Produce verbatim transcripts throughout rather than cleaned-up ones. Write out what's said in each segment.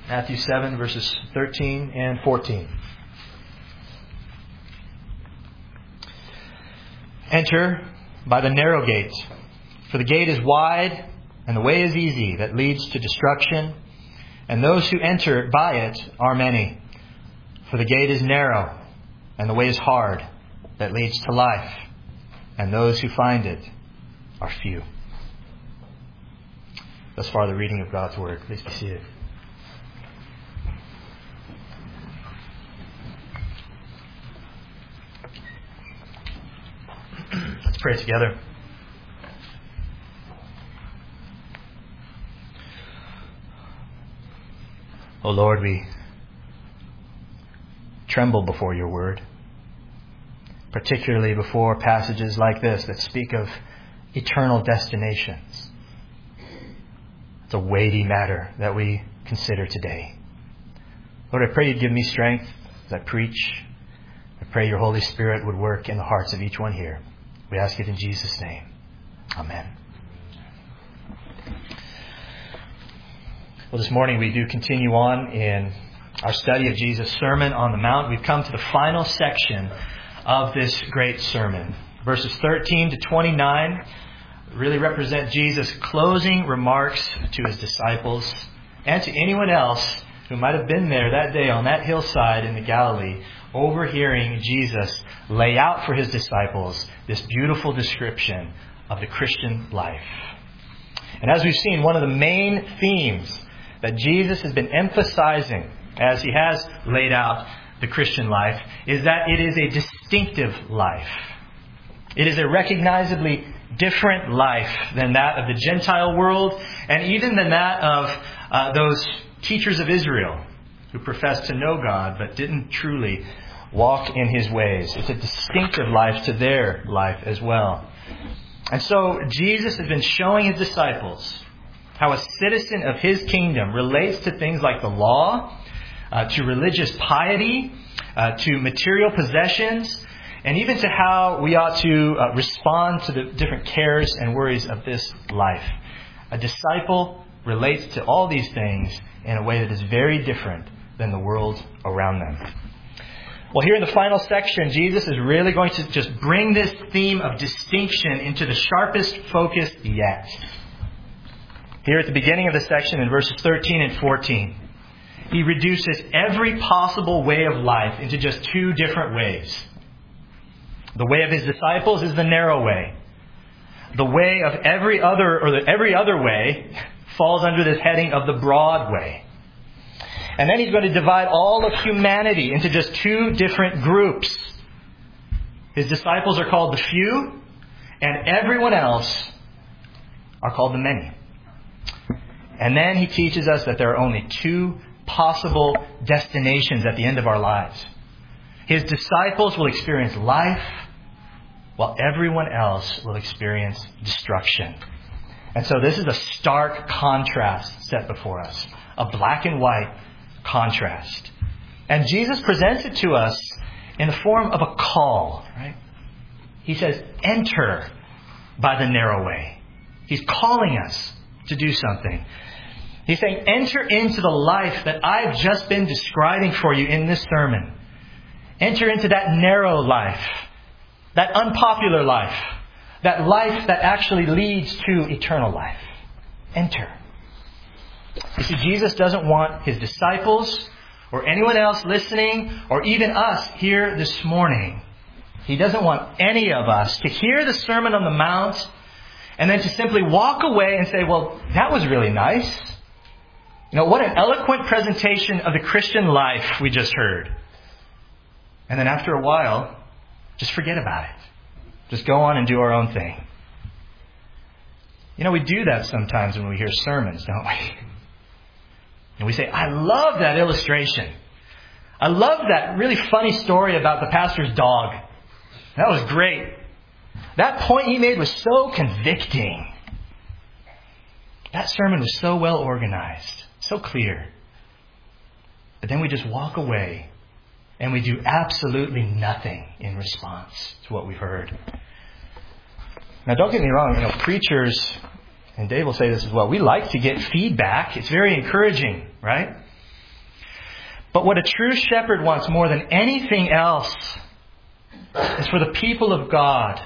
Matthew seven, verses thirteen and fourteen. Enter by the narrow gate, for the gate is wide and the way is easy that leads to destruction, and those who enter by it are many. For the gate is narrow and the way is hard that leads to life, and those who find it are few. Thus far, the reading of God's Word. Please be seated. Let's pray together. O Lord, we tremble before your Word, particularly before passages like this that speak of eternal destinations. It's a weighty matter that we consider today. Lord, I pray you'd give me strength as I preach. I pray your Holy Spirit would work in the hearts of each one here. We ask it in Jesus' name. Amen. Well, this morning we do continue on in our study of Jesus' Sermon on the Mount. We've come to the final section of this great sermon. Verses thirteen to twenty-nine really represent Jesus' closing remarks to his disciples and to anyone else who might have been there that day on that hillside in the Galilee, overhearing Jesus lay out for his disciples this beautiful description of the Christian life. And as we've seen, one of the main themes that Jesus has been emphasizing as he has laid out the Christian life is that it is a distinctive life. It is a recognizably different life than that of the Gentile world, and even than that of uh, those teachers of Israel who professed to know God but didn't truly walk in his ways. It's a distinctive life to their life as well. And so Jesus has been showing his disciples how a citizen of his kingdom relates to things like the law, uh, to religious piety, uh, to material possessions, and even to how we ought to uh, respond to the different cares and worries of this life. A disciple relates to all these things in a way that is very different than the world around them. Well, here in the final section, Jesus is really going to just bring this theme of distinction into the sharpest focus yet. Here at the beginning of the section in verses thirteen and fourteen, he reduces every possible way of life into just two different ways. The way of his disciples is the narrow way. The way of every other, or the every other way, falls under this heading of the broad way. And then he's going to divide all of humanity into just two different groups. His disciples are called the few, and everyone else are called the many. And then he teaches us that there are only two possible destinations at the end of our lives. His disciples will experience life, while everyone else will experience destruction. And so this is a stark contrast set before us. A black and white contrast. And Jesus presents it to us in the form of a call, right? He says, enter by the narrow way. He's calling us to do something. He's saying, enter into the life that I've just been describing for you in this sermon. Enter into that narrow life, that unpopular life, that life that actually leads to eternal life. Enter. You see, Jesus doesn't want his disciples or anyone else listening or even us here this morning. He doesn't want any of us to hear the Sermon on the Mount and then to simply walk away and say, well, that was really nice. You know, what an eloquent presentation of the Christian life we just heard. And then after a while, just forget about it. Just go on and do our own thing. You know, we do that sometimes when we hear sermons, don't we? And we say, I love that illustration. I love that really funny story about the pastor's dog. That was great. That point he made was so convicting. That sermon was so well organized, so clear. But then we just walk away and we do absolutely nothing in response to what we've heard. Now, don't get me wrong, you know, preachers, and Dave will say this as well, we like to get feedback. It's very encouraging, right? But what a true shepherd wants more than anything else is for the people of God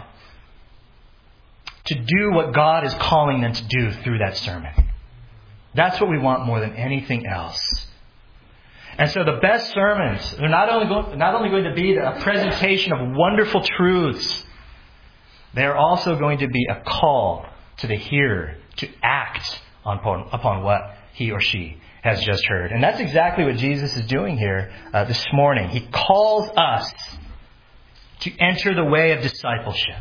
to do what God is calling them to do through that sermon. That's what we want more than anything else. And so the best sermons, they're not only going, not only going to be a presentation of wonderful truths, they're also going to be a call to the hearer to act upon, upon what he or she has just heard. And that's exactly what Jesus is doing here uh, this morning. He calls us to enter the way of discipleship.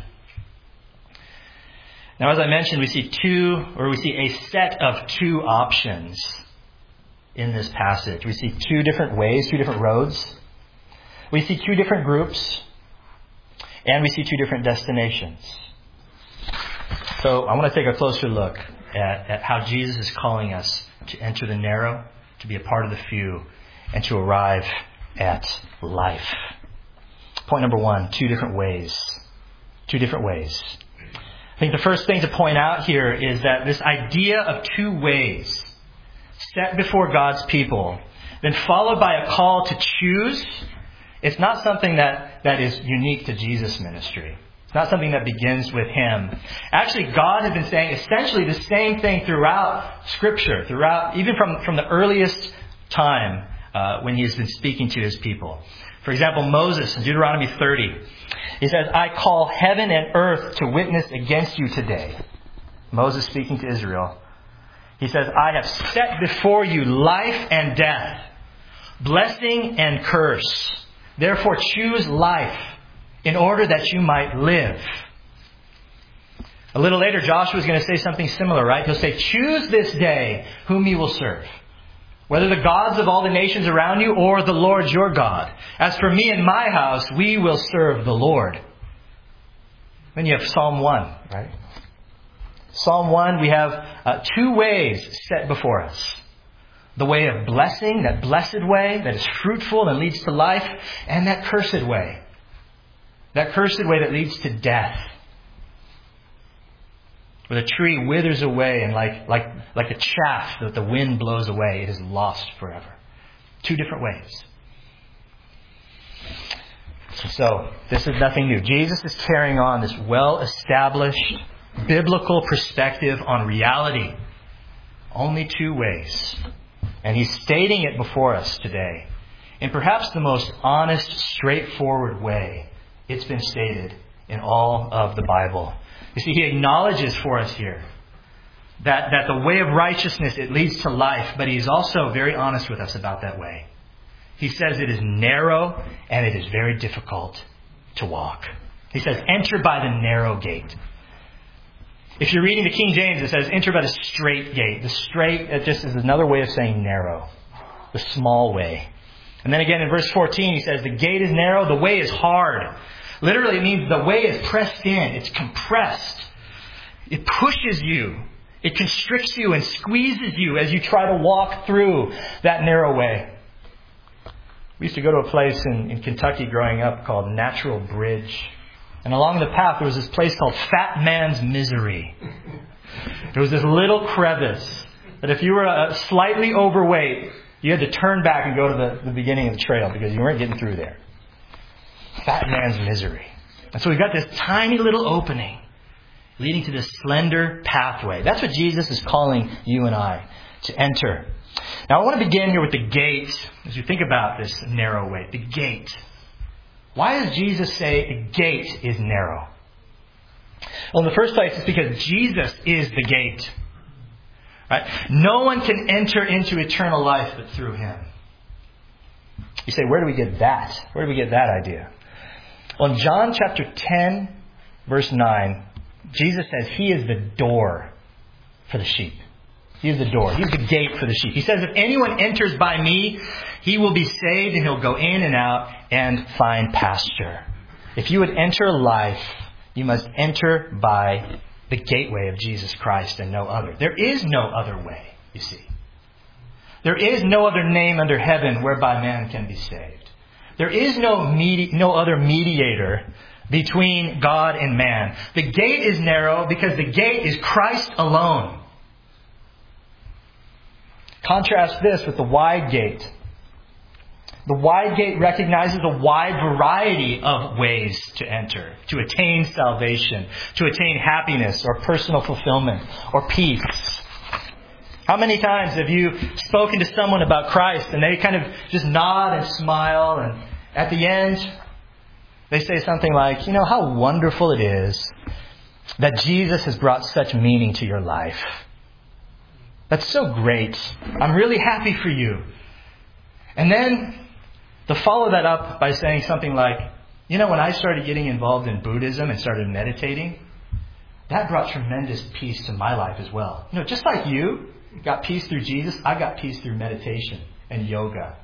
Now, as I mentioned, we see two, or we see a set of two options in this passage. We see two different ways, two different roads. We see two different groups. And we see two different destinations. So I want to take a closer look at, at how Jesus is calling us to enter the narrow, to be a part of the few, and to arrive at life. Point number one, two different ways. Two different ways. I think the first thing to point out here is that this idea of two ways set before God's people, then followed by a call to choose, it's not something that, that is unique to Jesus' ministry. It's not something that begins with Him. Actually, God has been saying essentially the same thing throughout Scripture, throughout, even from, from the earliest time uh, when He has been speaking to His people. For example, Moses in Deuteronomy thirty, he says, I call heaven and earth to witness against you today. Moses speaking to Israel. He says, I have set before you life and death, blessing and curse. Therefore choose life in order that you might live. A little later, Joshua is going to say something similar, right? He'll say, choose this day whom you will serve, whether the gods of all the nations around you or the Lord your God. As for me and my house, we will serve the Lord. Then you have Psalm one, right? Psalm one, we have uh, two ways set before us. The way of blessing, that blessed way that is fruitful and leads to life, and that cursed way. That cursed way that leads to death. Where the tree withers away and like, like, like the chaff that the wind blows away, it is lost forever. Two different ways. So, this is nothing new. Jesus is carrying on this well-established biblical perspective on reality. Only two ways. And He's stating it before us today in perhaps the most honest, straightforward way it's been stated in all of the Bible. You see, He acknowledges for us here that, that the way of righteousness, it leads to life, but He's also very honest with us about that way. He says it is narrow and it is very difficult to walk. He says, enter by the narrow gate. If you're reading the King James, it says, enter by the straight gate. The straight, it just is another way of saying narrow. The small way. And then again in verse fourteen, he says, the gate is narrow, the way is hard. Literally, it means the way is pressed in. It's compressed. It pushes you. It constricts you and squeezes you as you try to walk through that narrow way. We used to go to a place in, in Kentucky growing up called Natural Bridge. And along the path, there was this place called Fat Man's Misery. There was this little crevice that if you were uh, slightly overweight, you had to turn back and go to the, the beginning of the trail because you weren't getting through there. Fat Man's Misery. And so we've got this tiny little opening leading to this slender pathway. That's what Jesus is calling you and I to enter. Now I want to begin here with the gate. As you think about this narrow way, the gate. Why does Jesus say the gate is narrow? Well, in the first place, it's because Jesus is the gate. Right? No one can enter into eternal life but through Him. You say, where do we get that? Where do we get that idea? Well, in John chapter ten, verse nine, Jesus says He is the door for the sheep. He is the door. He's the gate for the sheep. He says, if anyone enters by me, he will be saved and he'll go in and out and find pasture. If you would enter life, you must enter by the gateway of Jesus Christ and no other. There is no other way, you see. There is no other name under heaven whereby man can be saved. There is no medi- no other mediator between God and man. The gate is narrow because the gate is Christ alone. Contrast this with the wide gate. The wide gate recognizes a wide variety of ways to enter, to attain salvation, to attain happiness or personal fulfillment or peace. How many times have you spoken to someone about Christ and they kind of just nod and smile, and at the end they say something like, you know, how wonderful it is that Jesus has brought such meaning to your life. That's so great. I'm really happy for you. And then to follow that up by saying something like, you know, when I started getting involved in Buddhism and started meditating, that brought tremendous peace to my life as well. You know, just like you got peace through Jesus, I got peace through meditation and yoga.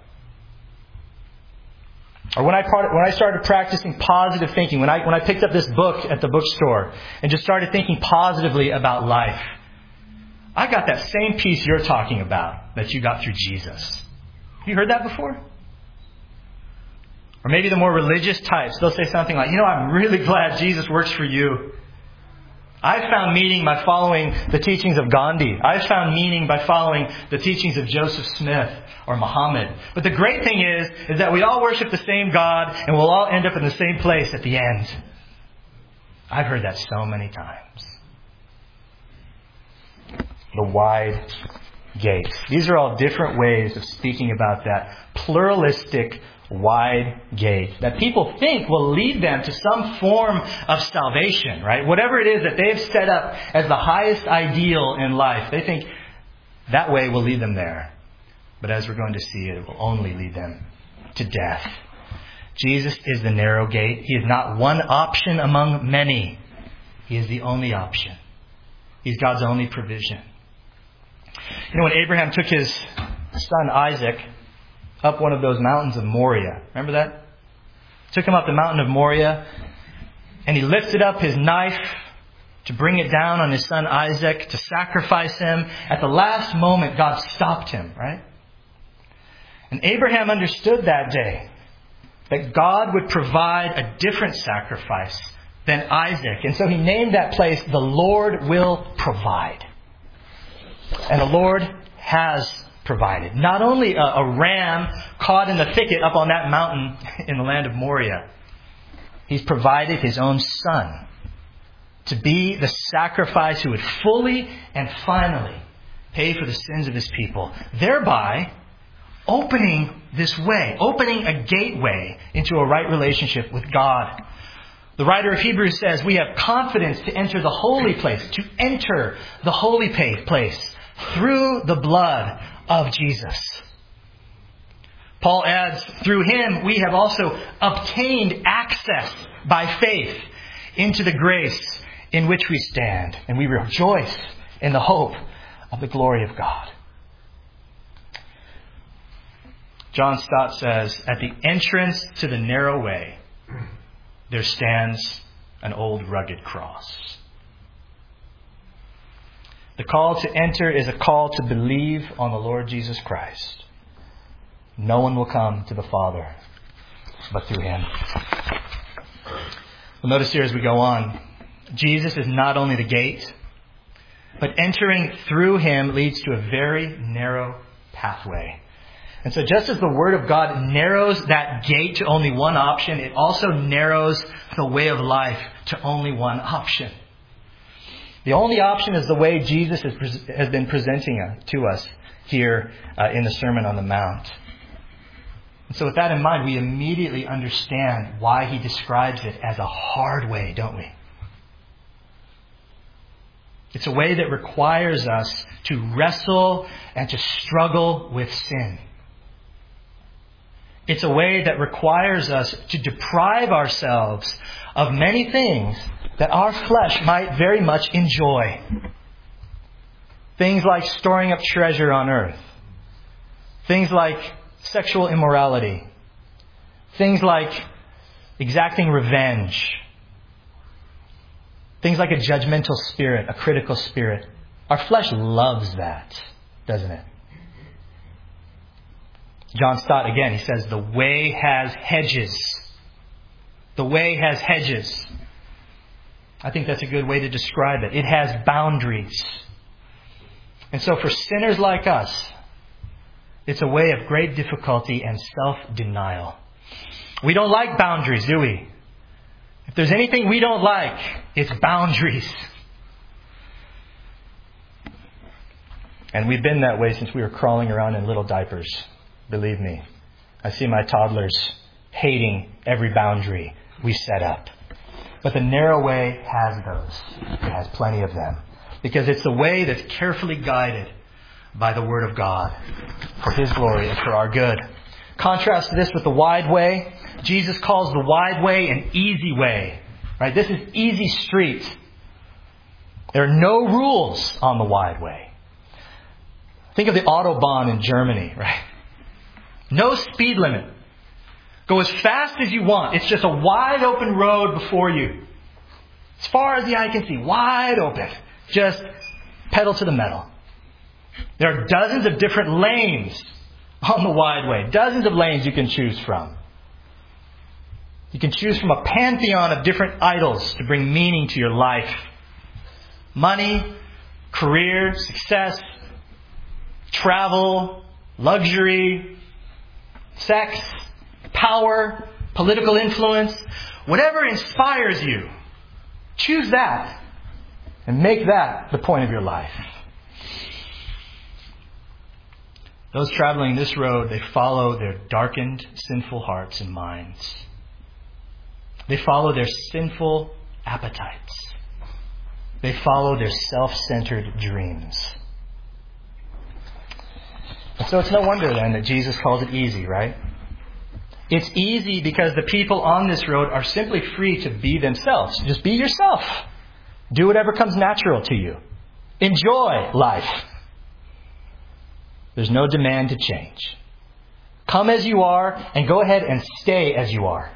Or when I part, when I started practicing positive thinking, when I when I picked up this book at the bookstore and just started thinking positively about life, I got that same peace you're talking about that you got through Jesus. Have you heard that before? Or maybe the more religious types, they'll say something like, you know, I'm really glad Jesus works for you. I found meaning by following the teachings of Gandhi. I found meaning by following the teachings of Joseph Smith or Muhammad. But the great thing is, is that we all worship the same God and we'll all end up in the same place at the end. I've heard that so many times. The wide gate. These are all different ways of speaking about that pluralistic wide gate that people think will lead them to some form of salvation, right? Whatever it is that they've set up as the highest ideal in life, they think that way will lead them there. But as we're going to see, it will only lead them to death. Jesus is the narrow gate. He is not one option among many. He is the only option. He's God's only provision. You know, when Abraham took his son Isaac up one of those mountains of Moriah. Remember that? Took him up the mountain of Moriah, and he lifted up his knife to bring it down on his son Isaac, to sacrifice him. At the last moment, God stopped him, right? And Abraham understood that day that God would provide a different sacrifice than Isaac. And so he named that place, The Lord Will Provide. And the Lord has provided. Not only a, a ram caught in the thicket up on that mountain in the land of Moriah. He's provided His own Son to be the sacrifice who would fully and finally pay for the sins of His people, thereby opening this way, opening a gateway into a right relationship with God. The writer of Hebrews says we have confidence to enter the holy place, to enter the holy place through the blood of Jesus. Paul adds, through Him we have also obtained access by faith into the grace in which we stand, and we rejoice in the hope of the glory of God. John Stott says, at the entrance to the narrow way, there stands an old rugged cross. The call to enter is a call to believe on the Lord Jesus Christ. No one will come to the Father but through Him. Well, notice here as we go on, Jesus is not only the gate, but entering through Him leads to a very narrow pathway. And so just as the Word of God narrows that gate to only one option, it also narrows the way of life to only one option. The only option is the way Jesus has, has been presenting to us here uh, in the Sermon on the Mount. And so with that in mind, we immediately understand why He describes it as a hard way, don't we? It's a way that requires us to wrestle and to struggle with sin. It's a way that requires us to deprive ourselves of many things that our flesh might very much enjoy. Things like storing up treasure on earth. Things like sexual immorality. Things like exacting revenge. Things like a judgmental spirit, a critical spirit. Our flesh loves that, doesn't it? John Stott, again, he says, the way has hedges. The way has hedges. I think that's a good way to describe it. It has boundaries. And so for sinners like us, It's a way of great difficulty and self-denial. We don't like boundaries, do we? If there's anything we don't like, it's boundaries. And we've been that way since we were crawling around in little diapers. Believe me. I see my toddlers hating every boundary we set up. But the narrow way has those. It has plenty of them. Because it's the way that's carefully guided by the Word of God for His glory and for our good. Contrast this with the wide way. Jesus calls the wide way an easy way. Right? This is easy street. There are no rules on the wide way. Think of the Autobahn in Germany, right? No speed limit. Go as fast as you want. It's just a wide open road before you. As far as the eye can see, wide open. Just pedal to the metal. There are dozens of different lanes on the wide way. Dozens of lanes you can choose from. You can choose from a pantheon of different idols to bring meaning to your life. Money, career, success, travel, luxury, sex, power, political influence, whatever inspires you, choose that and make that the point of your life. Those traveling this road, they follow their darkened, sinful hearts and minds. They follow their sinful appetites. They follow their self-centered dreams. And so it's no wonder then that Jesus calls it easy, right? It's easy because the people on this road are simply free to be themselves. Just be yourself. Do whatever comes natural to you. Enjoy life. There's no demand to change. Come as you are and go ahead and stay as you are.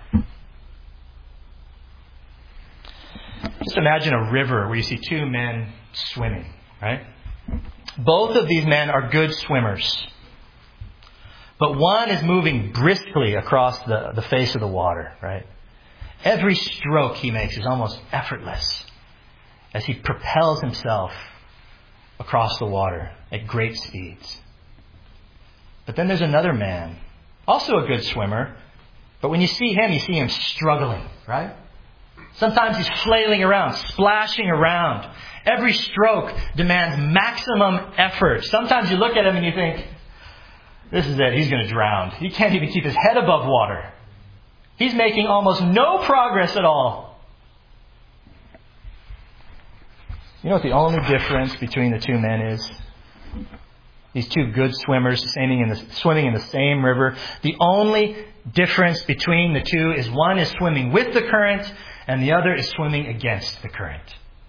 Just imagine a river where you see two men swimming, right? Both of these men are good swimmers. But one is moving briskly across the, the face of the water, right? Every stroke he makes is almost effortless as he propels himself across the water at great speeds. But then there's another man, also a good swimmer, but when you see him, you see him struggling, right? Sometimes he's flailing around, splashing around. Every stroke demands maximum effort. Sometimes you look at him and you think, this is it, he's going to drown. He can't even keep his head above water. He's making almost no progress at all. You know what the only difference between the two men is? These two good swimmers swimming in the, swimming in the same river. The only difference between the two is one is swimming with the current and the other is swimming against the current.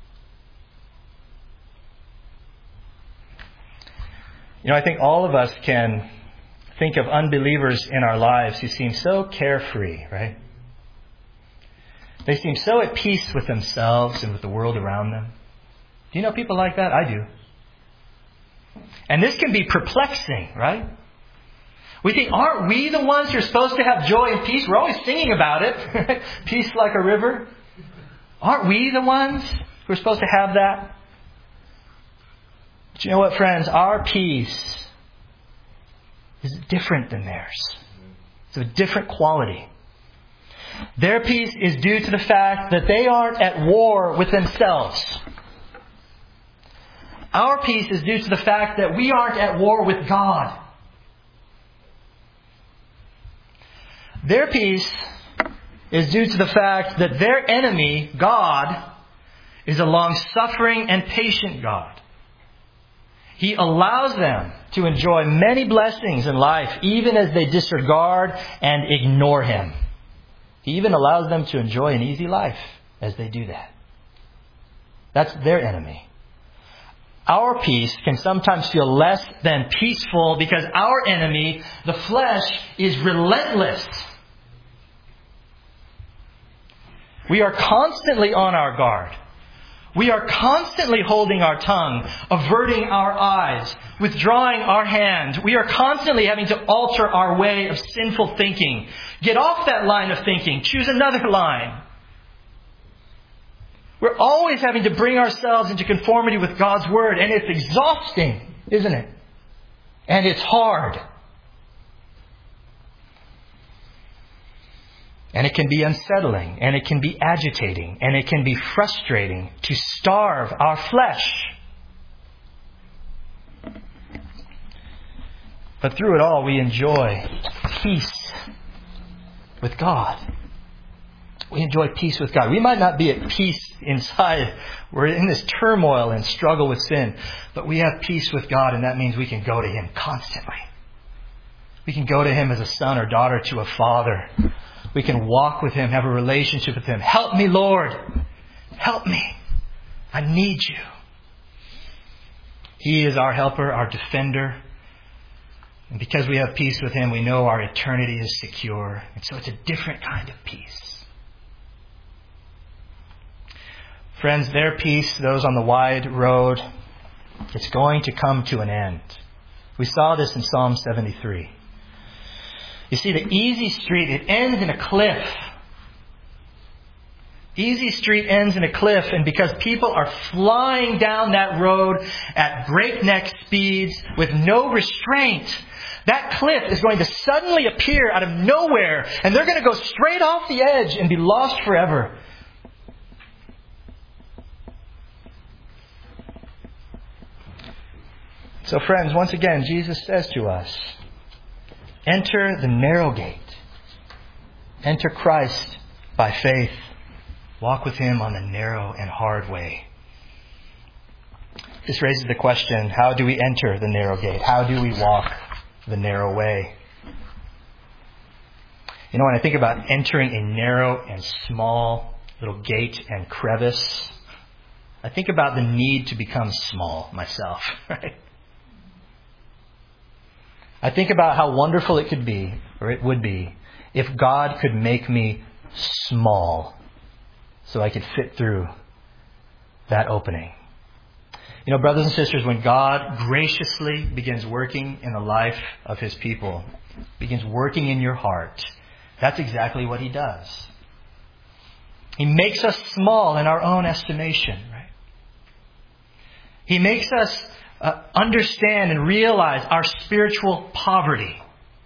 You know, I think all of us can think of unbelievers in our lives who seem so carefree, right? They seem so at peace with themselves and with the world around them. Do you know people like that? I do. And this can be perplexing, right? We think, aren't we the ones who are supposed to have joy and peace? We're always singing about it. Peace like a river. Aren't we the ones who are supposed to have that? But you know what, friends? Our peace is different than theirs. It's of a different quality. Their peace is due to the fact that they aren't at war with themselves. Our peace is due to the fact that we aren't at war with God. Their peace is due to the fact that their enemy, God, is a long-suffering and patient God. He allows them to enjoy many blessings in life, even as they disregard and ignore Him. He even allows them to enjoy an easy life as they do that. That's their enemy. Our peace can sometimes feel less than peaceful because our enemy, the flesh, is relentless. We are constantly on our guard. We are constantly holding our tongue, averting our eyes, withdrawing our hand. We are constantly having to alter our way of sinful thinking. Get off that line of thinking. Choose another line. We're always having to bring ourselves into conformity with God's Word. And it's exhausting, isn't it? And it's hard. And it can be unsettling, and it can be agitating, and it can be frustrating to starve our flesh. But through it all, we enjoy peace with God. We enjoy peace with God. We might not be at peace inside. We're in this turmoil and struggle with sin. But we have peace with God, and that means we can go to Him constantly. We can go to Him as a son or daughter to a father. We can walk with Him, have a relationship with Him. Help me, Lord. Help me. I need you. He is our helper, our defender. And because we have peace with Him, we know our eternity is secure. And so it's a different kind of peace. Friends, their peace, those on the wide road, it's going to come to an end. We saw this in Psalm seventy-three. You see, the easy street, it ends in a cliff. Easy street ends in a cliff, and because people are flying down that road at breakneck speeds with no restraint, that cliff is going to suddenly appear out of nowhere, and they're going to go straight off the edge and be lost forever. So friends, once again, Jesus says to us, enter the narrow gate. Enter Christ by faith. Walk with Him on the narrow and hard way. This raises the question, how do we enter the narrow gate? How do we walk the narrow way? You know, when I think about entering a narrow and small little gate and crevice, I think about the need to become small myself, right? I think about how wonderful it could be, or it would be, if God could make me small so I could fit through that opening. You know, brothers and sisters, when God graciously begins working in the life of His people, begins working in your heart, that's exactly what He does. He makes us small in our own estimation, right? He makes us Uh, understand and realize our spiritual poverty.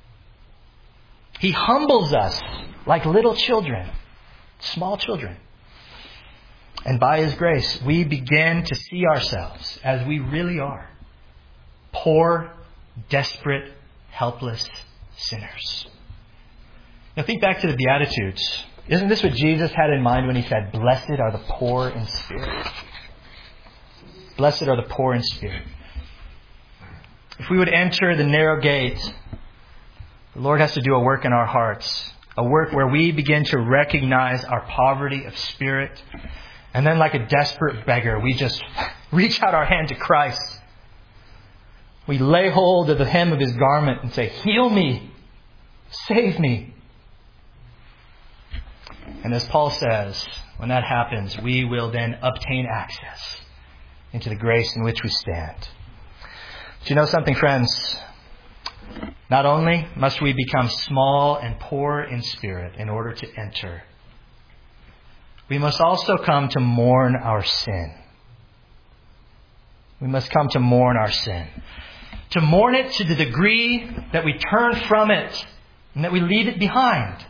He humbles us like little children, small children. And by His grace, we begin to see ourselves as we really are. Poor, desperate, helpless sinners. Now think back to the Beatitudes. Isn't this what Jesus had in mind when He said, "Blessed are the poor in spirit"? Blessed are the poor in spirit. If we would enter the narrow gate, the Lord has to do a work in our hearts. A work where we begin to recognize our poverty of spirit. And then like a desperate beggar, we just reach out our hand to Christ. We lay hold of the hem of His garment and say, "Heal me. Save me." And as Paul says, when that happens, we will then obtain access into the grace in which we stand. Do you know something, friends? Not only must we become small and poor in spirit in order to enter, we must also come to mourn our sin. We must come to mourn our sin. To mourn it to the degree that we turn from it and that we leave it behind.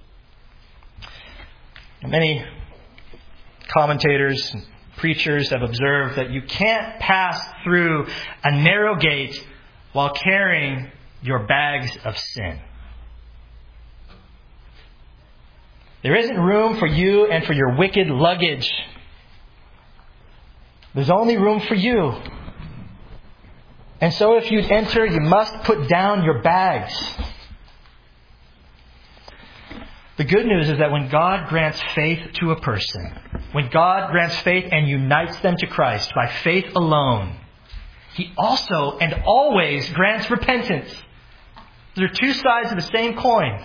Many commentators and preachers have observed that you can't pass through a narrow gate while carrying your bags of sin. There isn't room for you and for your wicked luggage. There's only room for you. And so if you enter, you must put down your bags. The good news is that when God grants faith to a person, when God grants faith and unites them to Christ by faith alone, He also and always grants repentance. There are two sides of the same coin.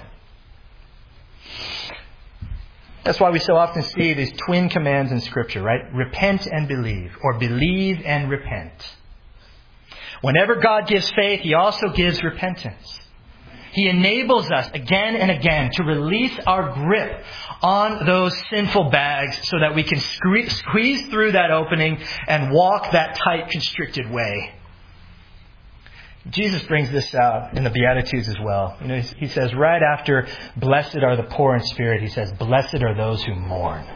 That's why we so often see these twin commands in Scripture, right? Repent and believe, or believe and repent. Whenever God gives faith, He also gives repentance. He enables us again and again to release our grip on those sinful bags so that we can squeeze through that opening and walk that tight, constricted way. Jesus brings this out in the Beatitudes as well. You know, he says right after, blessed are the poor in spirit, he says, blessed are those who mourn.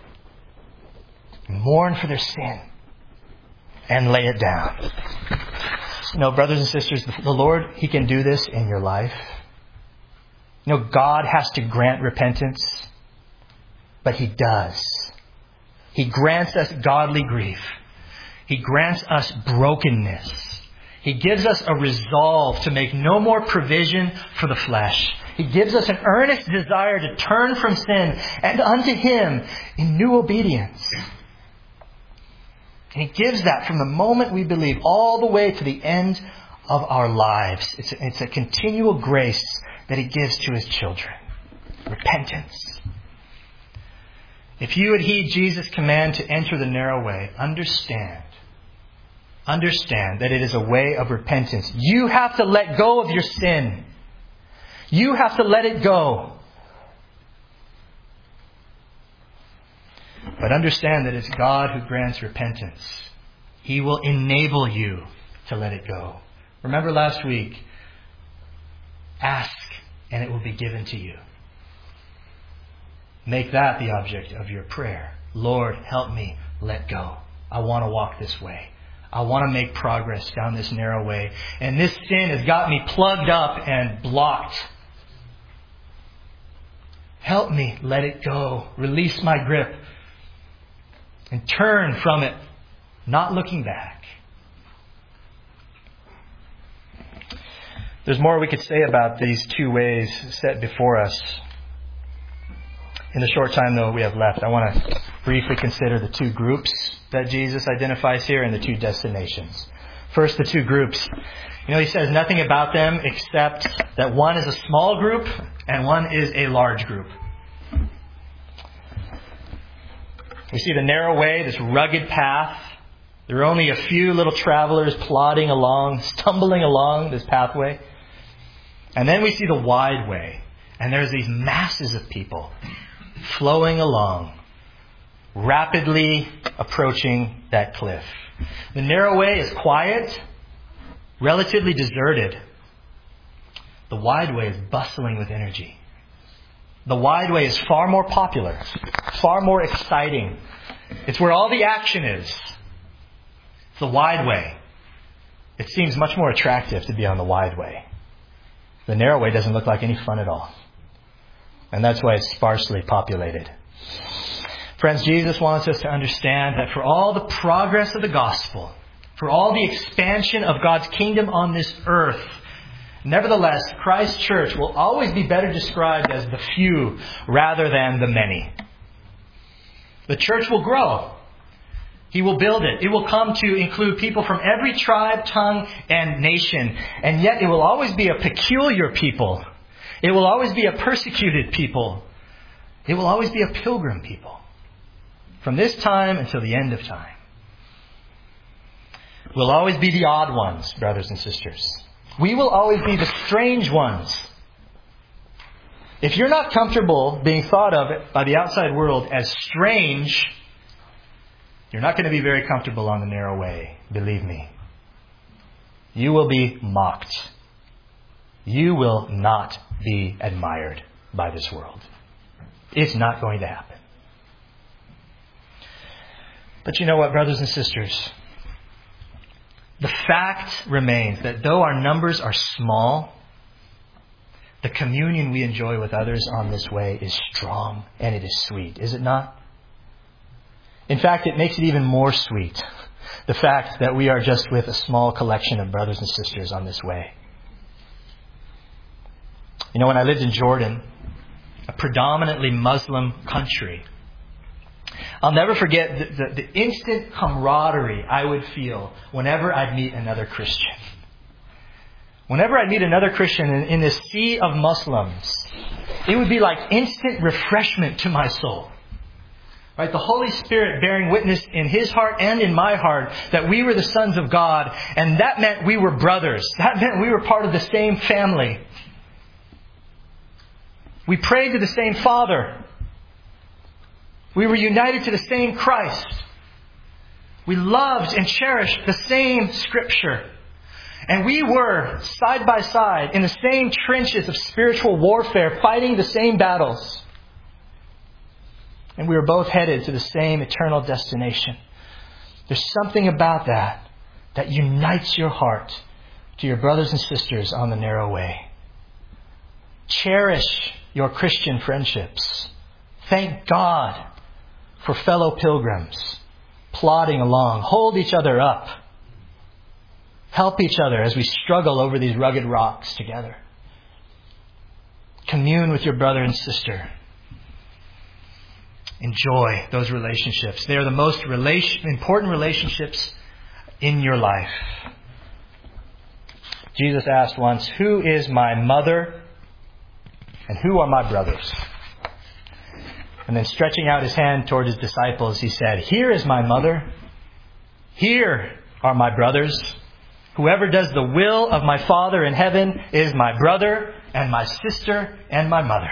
Mourn for their sin and lay it down. You know, brothers and sisters, the Lord, He can do this in your life. You know, God has to grant repentance, but He does. He grants us godly grief. He grants us brokenness. He gives us a resolve to make no more provision for the flesh. He gives us an earnest desire to turn from sin and unto Him in new obedience. And He gives that from the moment we believe all the way to the end of our lives. It's a, it's a continual grace that He gives to His children. Repentance. If you would heed Jesus' command to enter the narrow way, understand. Understand that it is a way of repentance. You have to let go of your sin. You have to let it go. But understand that it's God who grants repentance. He will enable you to let it go. Remember last week, ask and it will be given to you. Make that the object of your prayer. Lord, help me let go. I want to walk this way. I want to make progress down this narrow way. And this sin has got me plugged up and blocked. Help me let it go. Release my grip. And turn from it, not looking back. There's more we could say about these two ways set before us. In the short time, though, we have left, I want to briefly consider the two groups that Jesus identifies here and the two destinations. First, the two groups. You know, He says nothing about them except that one is a small group and one is a large group. We see the narrow way, this rugged path. There are only a few little travelers plodding along, stumbling along this pathway. And then we see the wide way. And there's these masses of people flowing along, rapidly approaching that cliff. The narrow way is quiet, relatively deserted. The wide way is bustling with energy. The wide way is far more popular, far more exciting. It's where all the action is. It's the wide way. It seems much more attractive to be on the wide way. The narrow way doesn't look like any fun at all. And that's why it's sparsely populated. Friends, Jesus wants us to understand that for all the progress of the gospel, for all the expansion of God's kingdom on this earth, nevertheless, Christ's church will always be better described as the few rather than the many. The church will grow. He will build it. It will come to include people from every tribe, tongue, and nation. And yet it will always be a peculiar people. It will always be a persecuted people. It will always be a pilgrim people. From this time until the end of time. We'll always be the odd ones, brothers and sisters. We will always be the strange ones. If you're not comfortable being thought of by the outside world as strange, you're not going to be very comfortable on the narrow way. Believe me. You will be mocked. You will not be admired by this world. It's not going to happen. But you know what, brothers and sisters? The fact remains that though our numbers are small, the communion we enjoy with others on this way is strong and it is sweet, is it not? In fact, it makes it even more sweet, the fact that we are just with a small collection of brothers and sisters on this way. You know, when I lived in Jordan, a predominantly Muslim country, I'll never forget the, the, the instant camaraderie I would feel whenever I'd meet another Christian. Whenever I'd meet another Christian in, in this sea of Muslims, it would be like instant refreshment to my soul. Right? The Holy Spirit bearing witness in His heart and in my heart that we were the sons of God, and that meant we were brothers. That meant we were part of the same family. We prayed to the same Father. We were united to the same Christ. We loved and cherished the same Scripture. And we were side by side in the same trenches of spiritual warfare, fighting the same battles. And we were both headed to the same eternal destination. There's something about that that unites your heart to your brothers and sisters on the narrow way. Cherish your Christian friendships. Thank God for fellow pilgrims plodding along. Hold each other up. Help each other as we struggle over these rugged rocks together. Commune with your brother and sister. Enjoy those relationships. They are the most relation, important relationships in your life. Jesus asked once, "Who is my mother and who are my brothers?" And then stretching out his hand toward his disciples, he said, "Here is my mother. Here are my brothers. Whoever does the will of my Father in heaven is my brother and my sister and my mother."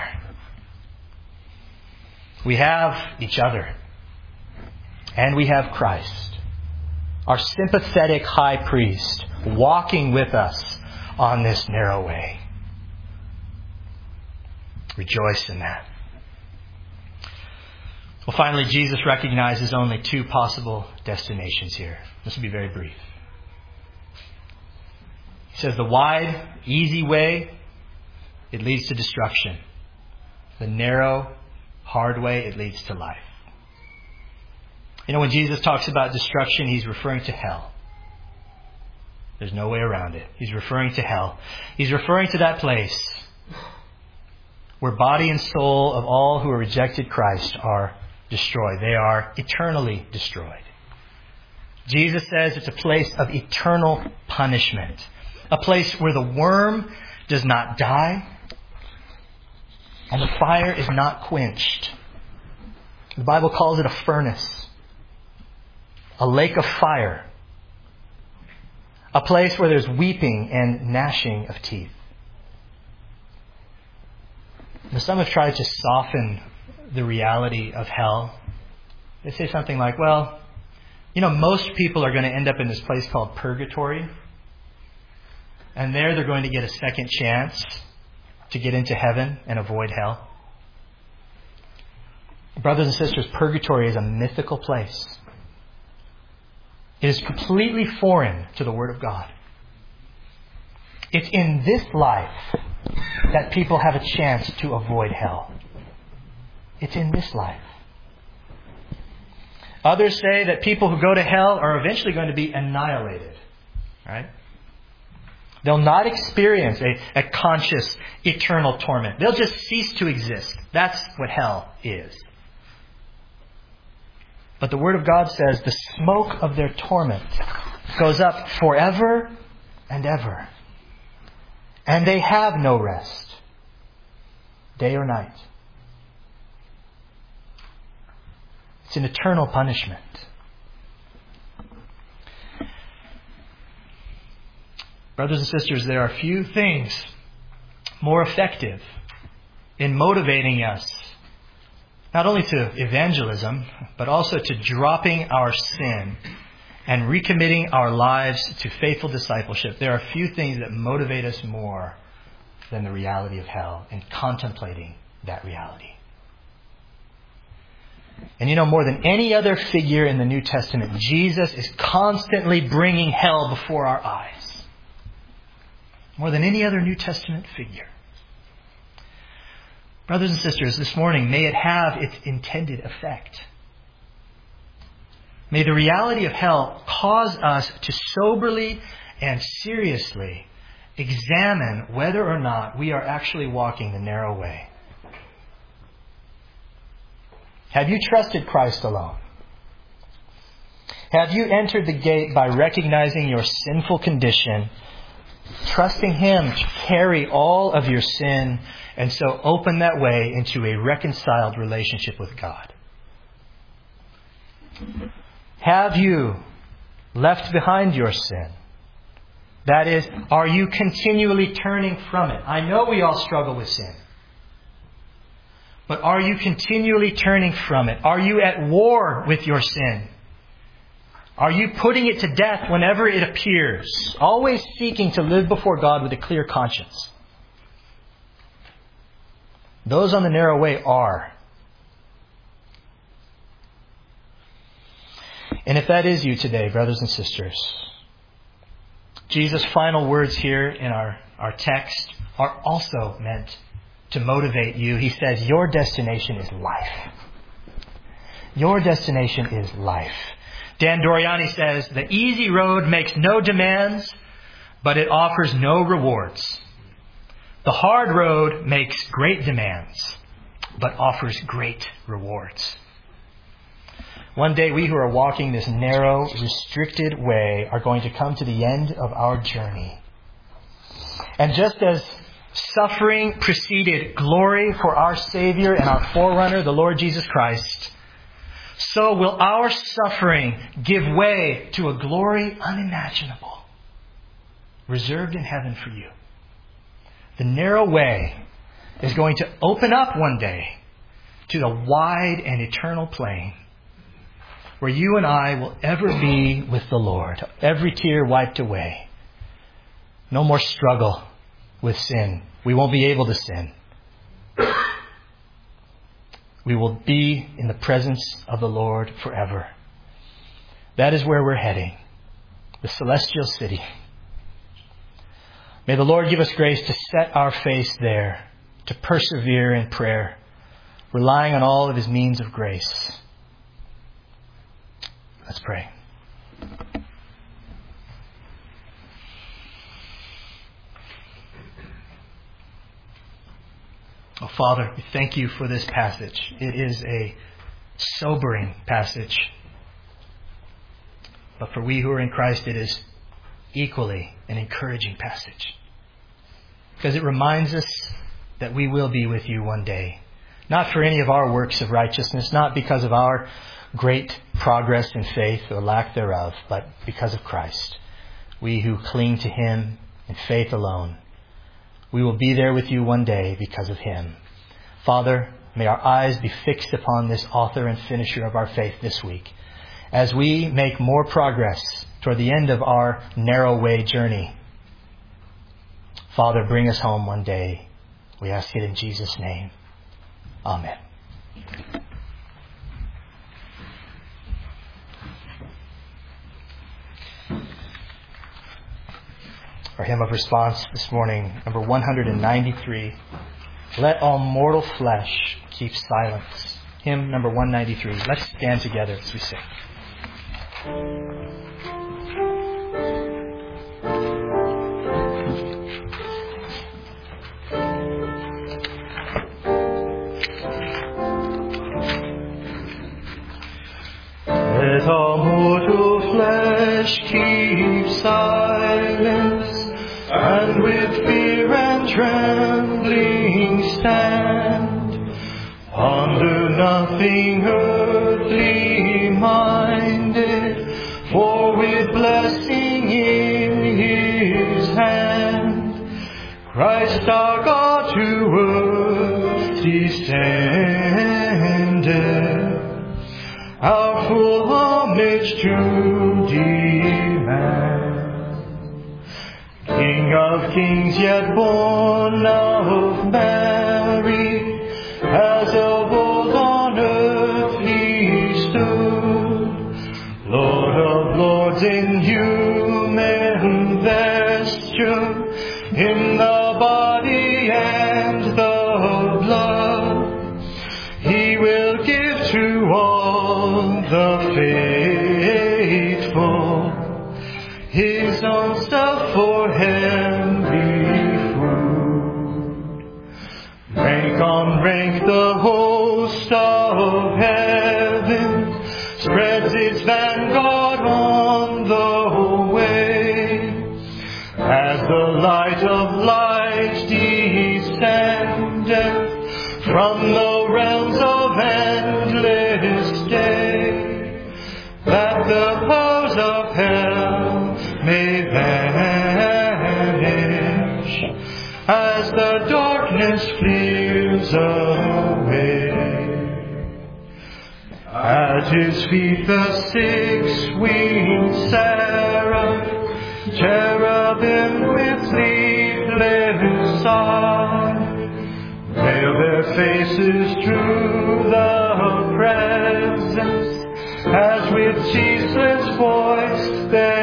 We have each other. And we have Christ, our sympathetic high priest, walking with us on this narrow way. Rejoice in that. Well, finally, Jesus recognizes only two possible destinations here. This will be very brief. He says the wide, easy way, it leads to destruction. The narrow, hard way, it leads to life. You know, when Jesus talks about destruction, he's referring to hell. There's no way around it. He's referring to hell. He's referring to that place where body and soul of all who have rejected Christ are destroyed. They are eternally destroyed. Jesus says it's a place of eternal punishment. A place where the worm does not die and the fire is not quenched. The Bible calls it a furnace, a lake of fire, a place where there's weeping and gnashing of teeth. Now, some have tried to soften the reality of hell. They say something like, well, you know, most people are going to end up in this place called purgatory. And there they're going to get a second chance to get into heaven and avoid hell. Brothers and sisters, purgatory is a mythical place. It is completely foreign to the Word of God. It's in this life that people have a chance to avoid hell. It's in this life. Others say that people who go to hell are eventually going to be annihilated. Right? They'll not experience a, a conscious, eternal torment. They'll just cease to exist. That's what hell is. But the Word of God says the smoke of their torment goes up forever and ever. And they have no rest, day or night. It's an eternal punishment. Brothers and sisters, there are few things more effective in motivating us not only to evangelism, but also to dropping our sin and recommitting our lives to faithful discipleship. There are few things that motivate us more than the reality of hell and contemplating that reality. And you know, more than any other figure in the New Testament, Jesus is constantly bringing hell before our eyes. More than any other New Testament figure. Brothers and sisters, this morning, may it have its intended effect. May the reality of hell cause us to soberly and seriously examine whether or not we are actually walking the narrow way. Have you trusted Christ alone? Have you entered the gate by recognizing your sinful condition, trusting Him to carry all of your sin, and so open that way into a reconciled relationship with God? Have you left behind your sin? That is, are you continually turning from it? I know we all struggle with sin. But are you continually turning from it? Are you at war with your sin? Are you putting it to death whenever it appears, always seeking to live before God with a clear conscience? Those on the narrow way are. And if that is you today, brothers and sisters, Jesus' final words here in our, our text are also meant to motivate you. He says, your destination is life. Your destination is life. Dan Doriani says, the easy road makes no demands, but it offers no rewards. The hard road makes great demands, but offers great rewards. One day, we who are walking this narrow, restricted way are going to come to the end of our journey. And just as suffering preceded glory for our Savior and our forerunner, the Lord Jesus Christ, so will our suffering give way to a glory unimaginable, reserved in heaven for you. The narrow way is going to open up one day to the wide and eternal plain, where you and I will ever be with the Lord. Every tear wiped away. No more struggle with sin. We won't be able to sin. We will be in the presence of the Lord forever. That is where we're heading. The celestial city. May the Lord give us grace to set our face there, to persevere in prayer, relying on all of His means of grace. Let's pray. Oh, Father, we thank you for this passage. It is a sobering passage. But for we who are in Christ, it is equally an encouraging passage. Because it reminds us that we will be with you one day. Not for any of our works of righteousness, not because of our great progress in faith or lack thereof, but because of Christ. We who cling to Him in faith alone. We will be there with you one day because of Him. Father, may our eyes be fixed upon this author and finisher of our faith this week, as we make more progress toward the end of our narrow way journey. Father, bring us home one day. We ask it in Jesus' name. Amen. Our hymn of response this morning, number one ninety-three. Let all mortal flesh keep silence. Hymn number one ninety-three. Let's stand together as we sing. Let all mortal flesh keep silence, and with fear and trembling stand. Ponder nothing earthly minded, for with blessing in His hand, Christ our God to earth descended, our full homage to demand. King of kings, yet born of Mary, as of old on earth He stood, Lord of lords in human vesture, in the body and the blood, He will give to all the faithful His own self for heavenly food. Rank on rank the host of heaven spreads its vanguard on the way, as the light of light descendeth from the realms of endless day, that the powers of hell may vanish as the darkness clears away. As At his feet the six-winged seraph, cherubim with leafless song, veil their faces to the presence, as with ceaseless voice they